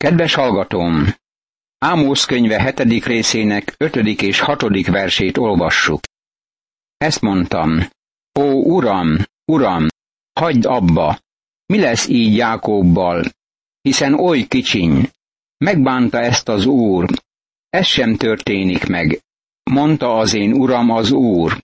Kedves hallgatóm! Ámósz könyve 7. részének 5. és 6. versét olvassuk. Ezt mondtam: Ó, Uram, Uram, hagyd abba! Mi lesz így Jákobbal? Hiszen oly kicsiny. Megbánta ezt az Úr. Ez sem történik meg, mondta az én Uram az Úr.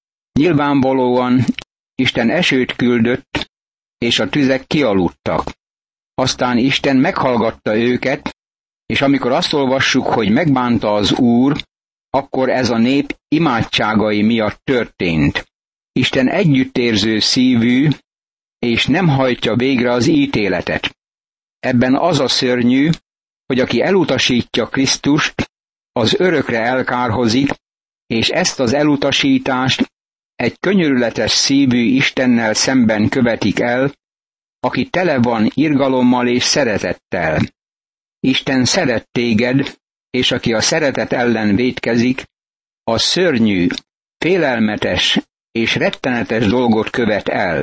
Nyilvánvalóan Isten esőt küldött, és a tüzek kialudtak. Aztán Isten meghallgatta őket, és amikor azt olvassuk, hogy megbánta az Úr, akkor ez a nép imádságai miatt történt. Isten együttérző szívű, és nem hajtja végre az ítéletet. Ebben az a szörnyű, hogy aki elutasítja Krisztust, az örökre elkárhozik, és ezt az elutasítást egy könyörületes szívű Istennel szemben követik el, aki tele van irgalommal és szeretettel. Isten szeret téged, és aki a szeretet ellen vétkezik, az szörnyű, félelmetes és rettenetes dolgot követ el.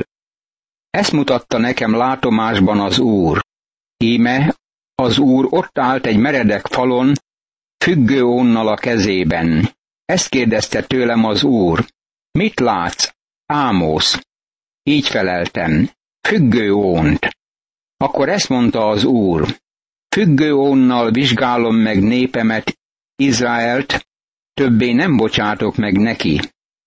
Ezt mutatta nekem látomásban az Úr. Íme, az Úr ott állt egy meredek falon, függő ónnal a kezében. Ezt kérdezte tőlem az Úr: Mit látsz, Ámósz? Így feleltem: függő ónt. Akkor ezt mondta az Úr: függő ónnal vizsgálom meg népemet, Izraelt, többé nem bocsátok meg neki.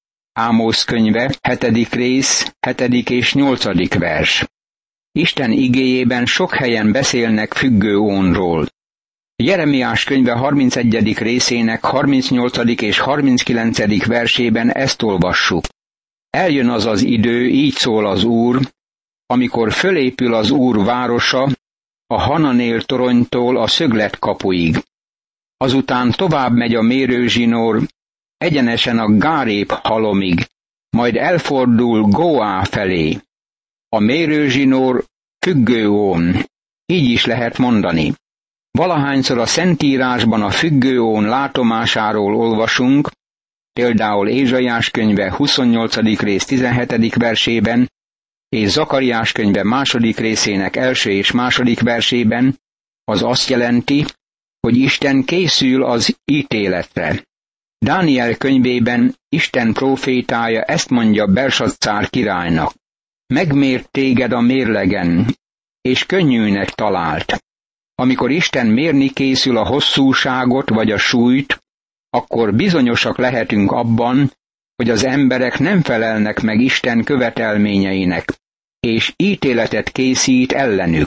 Ámósz könyve, 7. rész, 7. és 8. vers. Isten igéjében sok helyen beszélnek függő ónról. Jeremiás könyve 31. részének 38. és 39. versében ezt olvassuk. Eljön az az idő, így szól az Úr, amikor fölépül az Úr városa, a Hananél toronytól a szöglet kapuig. Azután tovább megy a mérőzsinór, egyenesen a Gárép halomig, majd elfordul Goá felé. A mérőzsinór függőón, így is lehet mondani. Valahányszor a Szentírásban a függőón látomásáról olvasunk, például Ézsaiás könyve 28. rész 17. versében, és Zakariás könyve 2. részének 1. és 2. versében, az azt jelenti, hogy Isten készül az ítéletre. Dániel könyvében Isten prófétája ezt mondja Belsaccár királynak: megmért téged a mérlegen, és könnyűnek talált. Amikor Isten mérni készül a hosszúságot vagy a súlyt, akkor bizonyosak lehetünk abban, hogy az emberek nem felelnek meg Isten követelményeinek, és ítéletet készít ellenük.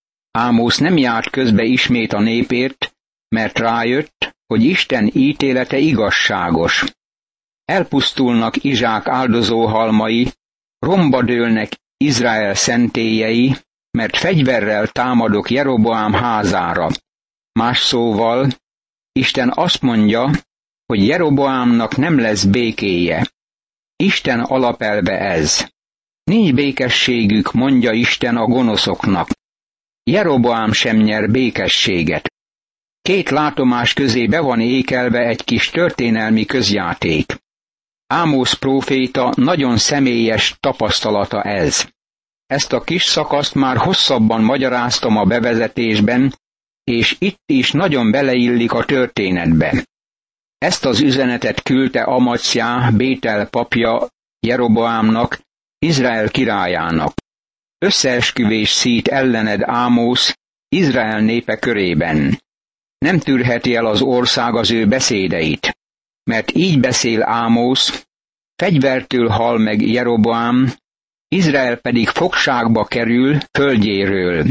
Ámósz nem járt közbe ismét a népért, mert rájött, hogy Isten ítélete igazságos. Elpusztulnak Izsák áldozóhalmai, romba dőlnek Izrael szentélyei, mert fegyverrel támadok Jeroboám házára. Más szóval, Isten azt mondja, hogy Jeroboámnak nem lesz békéje. Isten alapelve ez. Nincs békességük, mondja Isten a gonoszoknak. Jeroboám sem nyer békességet. Két látomás közé be van ékelve egy kis történelmi közjáték. Ámósz próféta nagyon személyes tapasztalata ez. Ezt a kis szakaszt már hosszabban magyaráztam a bevezetésben, és itt is nagyon beleillik a történetbe. Ezt az üzenetet küldte Amacjá, Bétel papja Jeroboámnak, Izrael királyának. Összeesküvés szít ellened, Ámósz, Izrael népe körében. Nem tűrheti el az ország az ő beszédeit, mert így beszél Ámósz: fegyvertől hal meg Jeroboám, Izrael pedig fogságba kerül földjéről.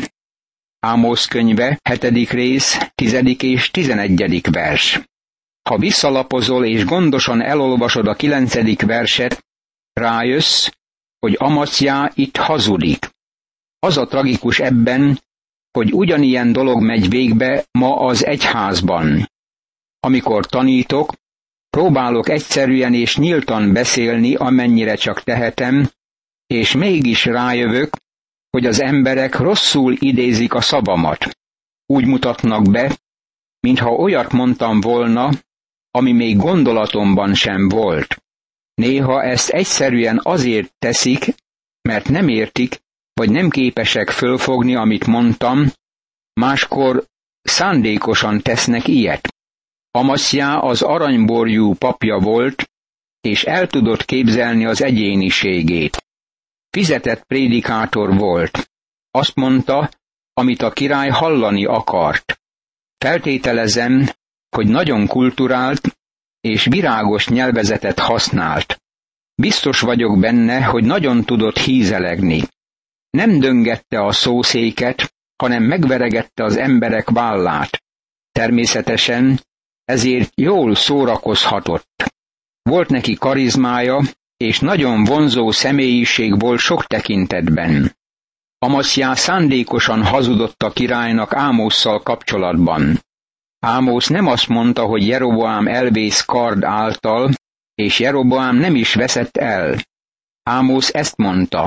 Ámósz könyve, 7. rész, 10. és 11. vers. Ha visszalapozol és gondosan elolvasod a 9. verset, rájössz, hogy Amacjá itt hazudik. Az a tragikus ebben, hogy ugyanilyen dolog megy végbe ma az egyházban. Amikor tanítok, próbálok egyszerűen és nyíltan beszélni, amennyire csak tehetem, és mégis rájövök, hogy az emberek rosszul idézik a szavamat. Úgy mutatnak be, mintha olyat mondtam volna, ami még gondolatomban sem volt. Néha ezt egyszerűen azért teszik, mert nem értik, vagy nem képesek fölfogni, amit mondtam, máskor szándékosan tesznek ilyet. Amaszjá az aranyborjú papja volt, és el tudott képzelni az egyéniségét. Fizetett prédikátor volt. Azt mondta, amit a király hallani akart. Feltételezem, hogy nagyon kulturált és virágos nyelvezetet használt. Biztos vagyok benne, hogy nagyon tudott hízelegni. Nem döngette a szószéket, hanem megveregette az emberek vállát. Természetesen ezért jól szórakozhatott. Volt neki karizmája, és nagyon vonzó személyiség volt sok tekintetben. Amaszjá szándékosan hazudott a királynak Ámosszal kapcsolatban. Ámosz nem azt mondta, hogy Jeroboám elvész kard által, és Jeroboám nem is veszett el. Ámosz ezt mondta: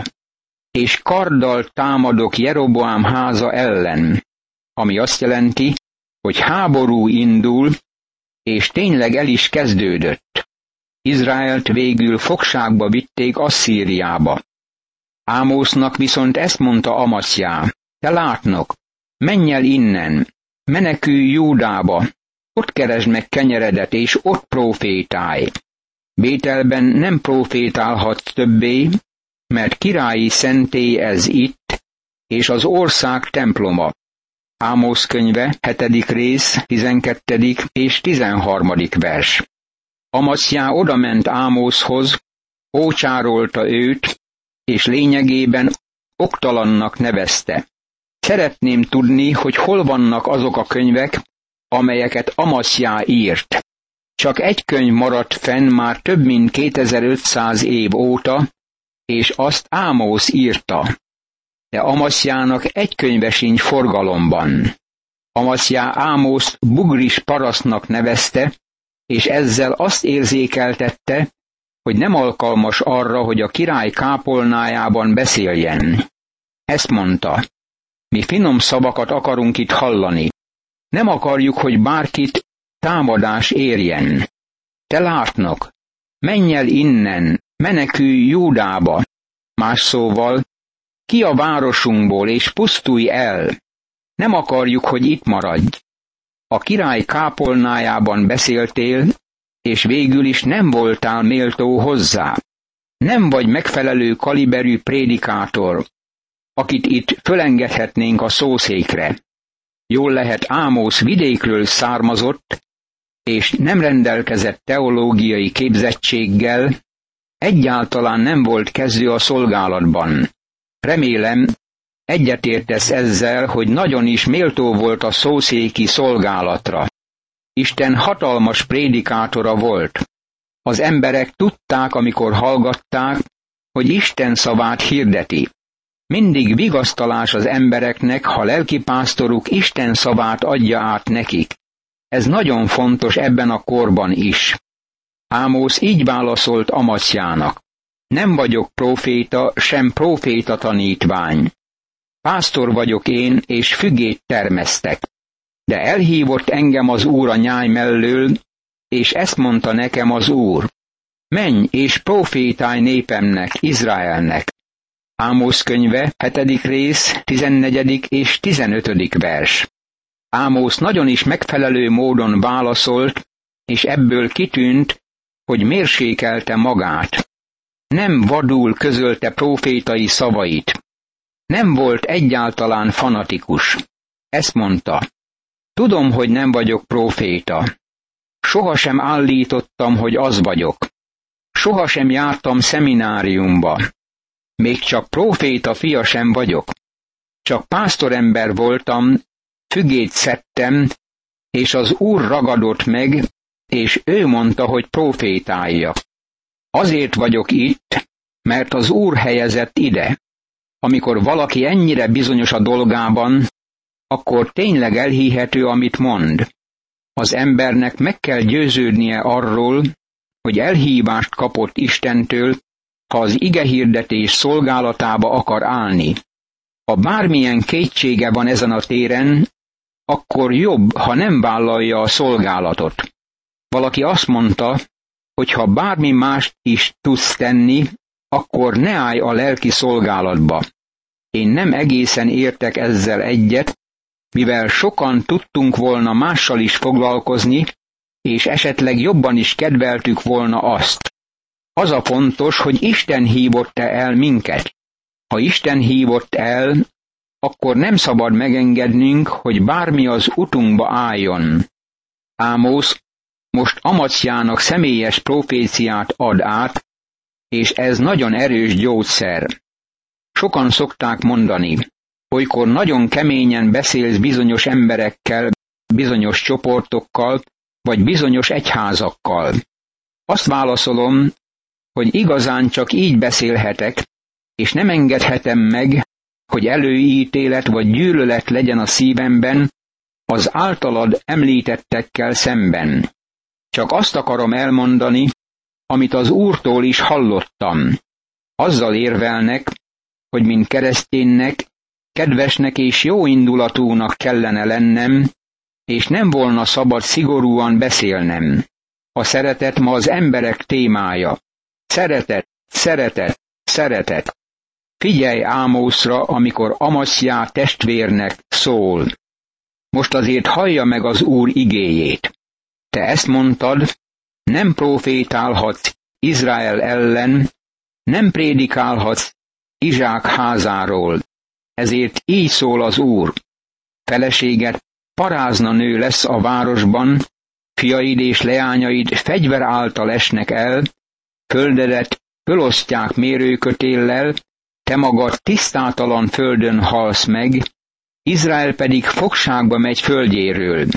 és karddal támadok Jeroboám háza ellen, ami azt jelenti, hogy háború indul, és tényleg el is kezdődött. Izraelt végül fogságba vitték Asszíriába. Ámosznak viszont ezt mondta Amaszjá: te látnok, menj el innen, menekülj Júdába, ott keresd meg kenyeredet, és ott prófétálj. Bételben nem prófétálhatsz többé, mert királyi szentély ez itt, és az ország temploma. Ámosz könyve, 7. rész, 12. és 13. vers. Amaszjá odament Ámoszhoz, ócsárolta őt, és lényegében oktalannak nevezte. Szeretném tudni, hogy hol vannak azok a könyvek, amelyeket Amaszjá írt. Csak egy könyv maradt fenn már több mint 2500 év óta, és azt Ámosz írta. De Amaszjának egy könyve sincs forgalomban. Amaszjá Ámoszt bugris parasztnak nevezte, és ezzel azt érzékeltette, hogy nem alkalmas arra, hogy a király kápolnájában beszéljen. Ezt mondta: mi finom szavakat akarunk itt hallani. Nem akarjuk, hogy bárkit támadás érjen. Te látnok, menj el innen, menekülj Júdába. Más szóval, ki a városunkból, és pusztulj el. Nem akarjuk, hogy itt maradj. A király kápolnájában beszéltél, és végül is nem voltál méltó hozzá. Nem vagy megfelelő kaliberű prédikátor, akit itt fölengedhetnénk a szószékre. Jól lehet, Ámosz vidékről származott, és nem rendelkezett teológiai képzettséggel, egyáltalán nem volt kezdő a szolgálatban. Remélem, egyetértesz ezzel, hogy nagyon is méltó volt a szószéki szolgálatra. Isten hatalmas prédikátora volt. Az emberek tudták, amikor hallgatták, hogy Isten szavát hirdeti. Mindig vigasztalás az embereknek, ha lelkipásztoruk Isten szavát adja át nekik. Ez nagyon fontos ebben a korban is. Ámosz így válaszolt Amaszjának: nem vagyok próféta, sem próféta tanítvány. Pásztor vagyok én, és fügét termesztek. De elhívott engem az Úr a nyáj mellől, és ezt mondta nekem az Úr: menj és prófétálj népemnek, Izraelnek. Ámosz könyve, 7. rész, 14. és 15. vers. Ámosz nagyon is megfelelő módon válaszolt, és ebből kitűnt, hogy mérsékelte magát. Nem vadul közölte prófétai szavait. Nem volt egyáltalán fanatikus. Ezt mondta: tudom, hogy nem vagyok próféta. Sohasem állítottam, hogy az vagyok. Sohasem jártam szemináriumba. Még csak próféta fia sem vagyok. Csak pásztorember voltam, fügét szedtem, és az Úr ragadott meg, és ő mondta, hogy prófétáljak. Azért vagyok itt, mert az Úr helyezett ide. Amikor valaki ennyire bizonyos a dolgában, akkor tényleg elhihető, amit mond. Az embernek meg kell győződnie arról, hogy elhívást kapott Istentől, ha az igehirdetés szolgálatába akar állni. Ha bármilyen kétsége van ezen a téren, akkor jobb, ha nem vállalja a szolgálatot. Valaki azt mondta, hogy ha bármi mást is tudsz tenni, akkor ne állj a lelki szolgálatba. Én nem egészen értek ezzel egyet, mivel sokan tudtunk volna mással is foglalkozni, és esetleg jobban is kedveltük volna azt. Az a fontos, hogy Isten hívott el minket. Ha Isten hívott el, akkor nem szabad megengednünk, hogy bármi az utunkba álljon. Ámosz most Amacjának személyes proféciát ad át, és ez nagyon erős gyógyszer. Sokan szokták mondani, olykor nagyon keményen beszélsz bizonyos emberekkel, bizonyos csoportokkal, vagy bizonyos egyházakkal. Azt válaszolom, hogy igazán csak így beszélhetek, és nem engedhetem meg, hogy előítélet vagy gyűlölet legyen a szívemben az általad említettekkel szemben. Csak azt akarom elmondani, amit az Úrtól is hallottam. Azzal érvelnek, hogy mint kereszténynek, kedvesnek és jóindulatúnak kellene lennem, és nem volna szabad szigorúan beszélnem. A szeretet ma az emberek témája. Szeretet, szeretet, szeretet. Figyelj Ámoszra, amikor Amacjá testvérnek szól. Most azért hallja meg az Úr igéjét. Te ezt mondtad, nem profétálhatsz Izrael ellen, nem prédikálhatsz Izsák házáról. Ezért így szól az Úr. Feleséged parázna nő lesz a városban, fiaid és leányaid fegyver által esnek el, földedet fölosztják mérőkötéllel, te magad tisztátalan földön halsz meg, Izrael pedig fogságba megy földjéről.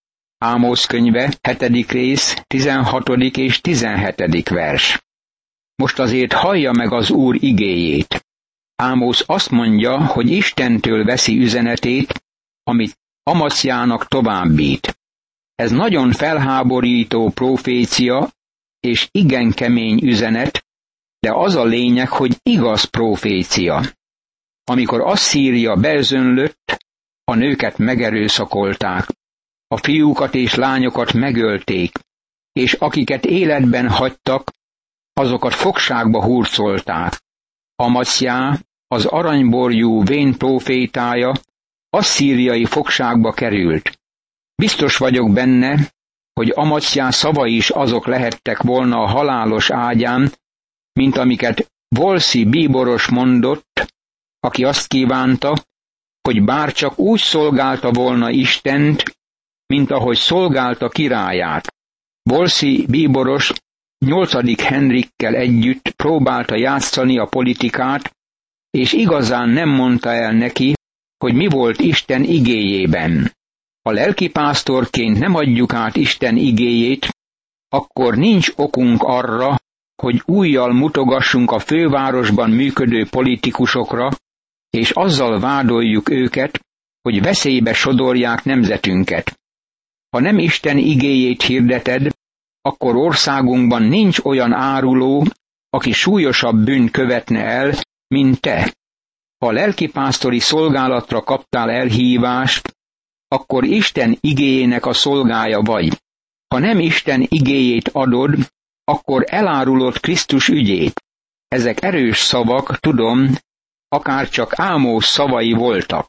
Ámosz könyve, 7. rész, 16. és 17. vers. Most azért hallja meg az Úr igéjét. Ámosz azt mondja, hogy Istentől veszi üzenetét, amit Amacjának továbbít. Ez nagyon felháborító profécia, és igen kemény üzenet, de az a lényeg, hogy igaz profécia. Amikor Asszíria beözönlött, a nőket megerőszakolták, a fiúkat és lányokat megölték, és akiket életben hagytak, azokat fogságba hurcolták. Amacjá, az aranyborjú vén prófétája, asszíriai fogságba került. Biztos vagyok benne, hogy Amacjá szavai is azok lehettek volna a halálos ágyán, mint amiket Volsi bíboros mondott, aki azt kívánta, hogy bárcsak úgy szolgálta volna Istent, mint ahogy szolgálta királyát. Volsi bíboros 8. Henrikkel együtt próbálta játszani a politikát, és igazán nem mondta el neki, hogy mi volt Isten igéjében. Ha lelkipásztorként nem adjuk át Isten igéjét, akkor nincs okunk arra, hogy ujjal mutogassunk a fővárosban működő politikusokra, és azzal vádoljuk őket, hogy veszélybe sodorják nemzetünket. Ha nem Isten igéjét hirdeted, akkor országunkban nincs olyan áruló, aki súlyosabb bűnt követne el, mint te. Ha lelkipásztori szolgálatra kaptál elhívást, akkor Isten igéjének a szolgája vagy. Ha nem Isten igéjét adod, akkor elárulod Krisztus ügyét. Ezek erős szavak, tudom, akár csak Ámosz szavai voltak.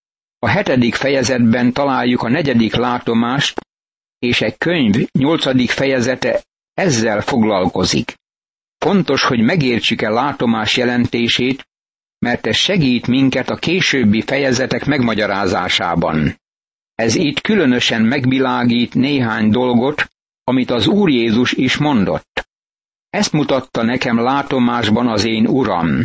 A 7. fejezetben találjuk a 4. látomást, és egy könyv 8. fejezete ezzel foglalkozik. Fontos, hogy megértsük-e látomás jelentését, mert ez segít minket a későbbi fejezetek megmagyarázásában. Ez itt különösen megvilágít néhány dolgot, amit az Úr Jézus is mondott. Ezt mutatta nekem látomásban az én Uram.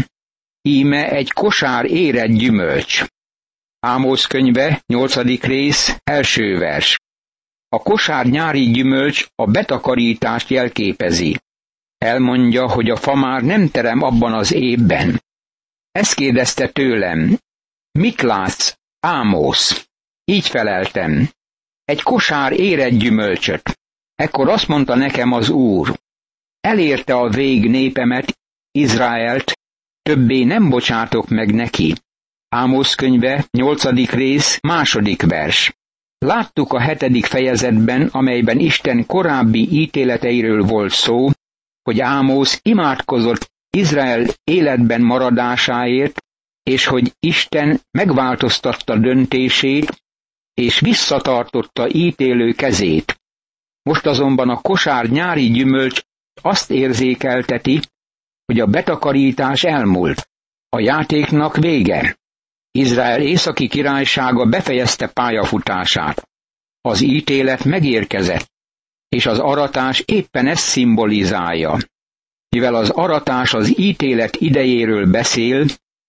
Íme egy kosár érett gyümölcs. Ámosz könyve, 8. rész, 1. vers. A kosár nyári gyümölcs a betakarítást jelképezi. Elmondja, hogy a fa már nem terem abban az évben. Ezt kérdezte tőlem. Mit látsz, Ámosz? Így feleltem. Egy kosár érett gyümölcsöt. Ekkor azt mondta nekem az Úr. Elérte a vég népemet, Izraelt, többé nem bocsátok meg neki. Ámosz könyve, 8. rész, 2. vers. Láttuk a 7. fejezetben, amelyben Isten korábbi ítéleteiről volt szó, hogy Ámosz imádkozott Izrael életben maradásáért, és hogy Isten megváltoztatta döntését, és visszatartotta ítélő kezét. Most azonban a kosár nyári gyümölcs azt érzékelteti, hogy a betakarítás elmúlt. A játéknak vége. Izrael északi királysága befejezte pályafutását. Az ítélet megérkezett, és az aratás éppen ezt szimbolizálja. Mivel az aratás az ítélet idejéről beszél,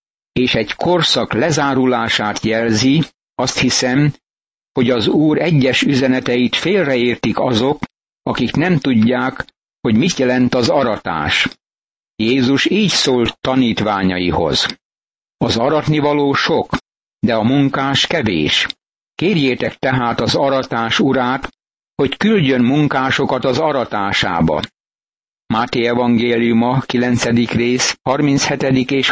és egy korszak lezárulását jelzi, azt hiszem, hogy az Úr egyes üzeneteit félreértik azok, akik nem tudják, hogy mit jelent az aratás. Jézus így szólt tanítványaihoz. Az aratnivaló sok, de a munkás kevés. Kérjétek tehát az aratás urát, hogy küldjön munkásokat az aratásába. Máté evangéliuma, 9. rész, 37. és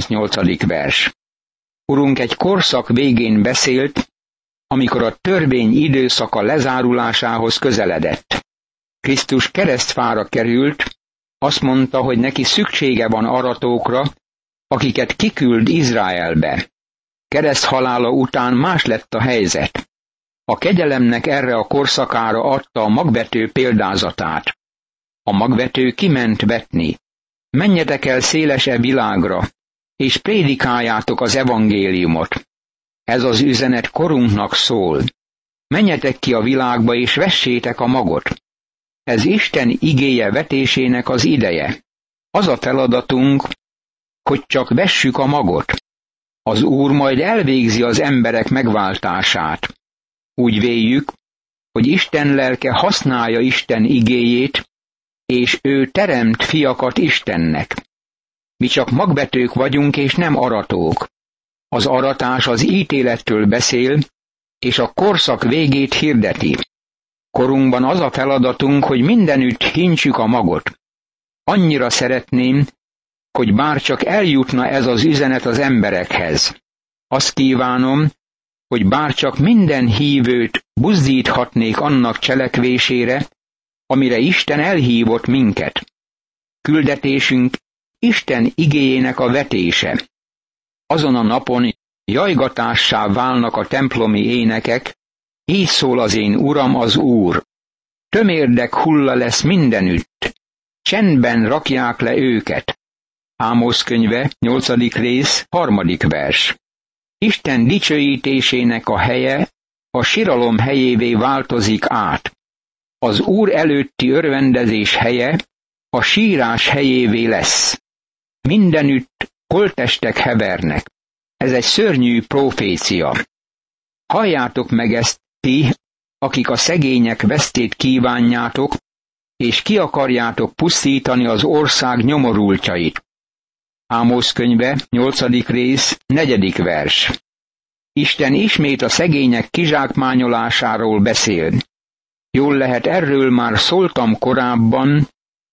38. vers. Urunk egy korszak végén beszélt, amikor a törvény időszaka lezárulásához közeledett. Krisztus keresztfára került, azt mondta, hogy neki szüksége van aratókra, akiket kiküld Izraelbe. Kereszthalála után más lett a helyzet. A kegyelemnek erre a korszakára adta a magvető példázatát. A magvető kiment vetni. Menjetek el szélesebb világra, és prédikáljátok az evangéliumot. Ez az üzenet korunknak szól. Menjetek ki a világba, és vessétek a magot. Ez Isten igéje vetésének az ideje. Az a feladatunk, hogy csak vessük a magot. Az Úr majd elvégzi az emberek megváltását. Úgy véljük, hogy Isten lelke használja Isten igéjét, és ő teremt fiakat Istennek. Mi csak magvetők vagyunk, és nem aratók. Az aratás az ítélettől beszél, és a korszak végét hirdeti. Korunkban az a feladatunk, hogy mindenütt hintsük a magot. Annyira szeretném, hogy bárcsak eljutna ez az üzenet az emberekhez. Azt kívánom, hogy bárcsak minden hívőt buzdíthatnék annak cselekvésére, amire Isten elhívott minket. Küldetésünk Isten igéjének a vetése. Azon a napon jajgatássá válnak a templomi énekek, így szól az én Uram, az Úr. Tömérdek hulla lesz mindenütt, csendben rakják le őket. Ámosz könyve, 8. rész, 3. vers. Isten dicsőítésének a helye a siralom helyévé változik át. Az Úr előtti örvendezés helye a sírás helyévé lesz. Mindenütt holttestek hevernek. Ez egy szörnyű profécia. Halljátok meg ezt ti, akik a szegények vesztét kívánjátok, és ki akarjátok pusztítani az ország nyomorultjait. Ámosz könyve, 8. rész, 4. vers. Isten ismét a szegények kizsákmányolásáról beszél. Jól lehet, erről már szóltam korábban,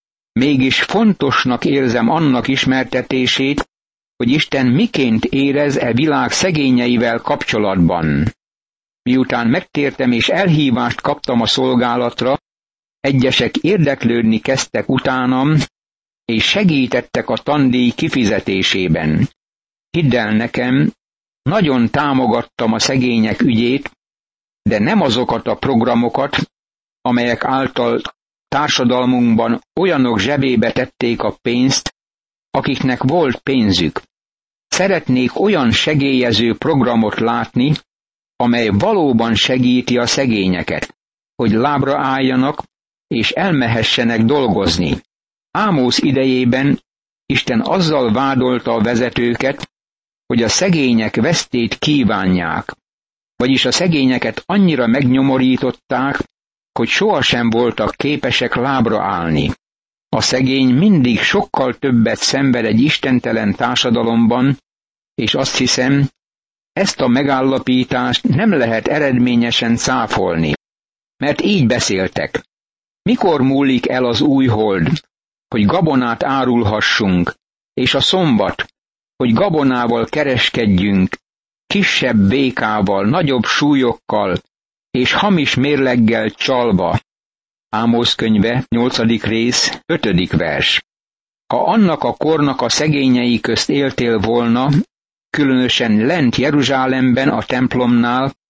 mégis fontosnak érzem annak ismertetését, hogy Isten miként érez e világ szegényeivel kapcsolatban. Miután megtértem és elhívást kaptam a szolgálatra, egyesek érdeklődni kezdtek utánam, és segítettek a tandíj kifizetésében. Hidd el nekem, nagyon támogattam a szegények ügyét, de nem azokat a programokat, amelyek által társadalmunkban olyanok zsebébe tették a pénzt, akiknek volt pénzük. Szeretnék olyan segélyező programot látni, amely valóban segíti a szegényeket, hogy lábra álljanak és elmehessenek dolgozni. Ámosz idejében Isten azzal vádolta a vezetőket, hogy a szegények vesztét kívánják, vagyis a szegényeket annyira megnyomorították, hogy sohasem voltak képesek lábra állni. A szegény mindig sokkal többet szenved egy istentelen társadalomban, és azt hiszem, ezt a megállapítást nem lehet eredményesen cáfolni. Mert így beszéltek. Mikor múlik el az új hold, hogy gabonát árulhassunk, és a szombat, hogy gabonával kereskedjünk, kisebb békával, nagyobb súlyokkal, és hamis mérleggel csalva. Ámosz könyve, 8. rész, 5. vers. Ha annak a kornak a szegényei közt éltél volna, különösen lent Jeruzsálemben a templomnál,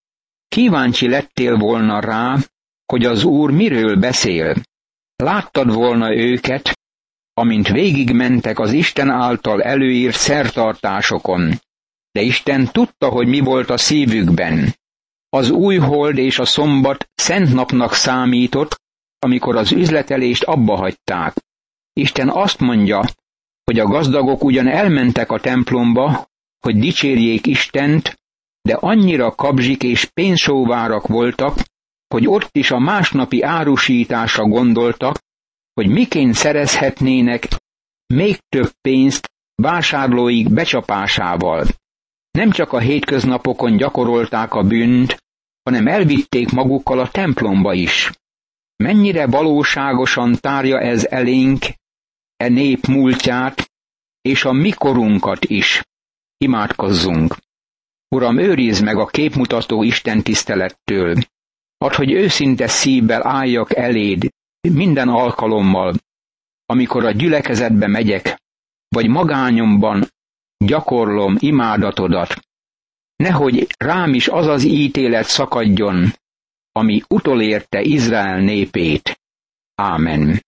Kíváncsi lettél volna rá, hogy az Úr miről beszél. Láttad volna őket, amint végigmentek az Isten által előírt szertartásokon. De Isten tudta, hogy mi volt a szívükben. Az új hold és a szombat szent napnak számított, amikor az üzletelést abbahagyták. Isten azt mondja, hogy a gazdagok ugyan elmentek a templomba, hogy dicsérjék Istent, de annyira kabzsik és pénzsóvárak voltak, hogy ott is a másnapi árusításra gondoltak, hogy miként szerezhetnének még több pénzt vásárlóik becsapásával. Nem csak a hétköznapokon gyakorolták a bűnt, hanem elvitték magukkal a templomba is. Mennyire valóságosan tárja ez elénk e nép múltját, és a mi korunkat is. Imádkozzunk! Uram, őrizd meg a képmutató Isten tisztelettől. Add, hogy őszinte szívvel álljak eléd minden alkalommal, amikor a gyülekezetbe megyek, vagy magányomban gyakorlom imádatodat. Nehogy rám is az az ítélet szakadjon, ami utolérte Izrael népét. Ámen.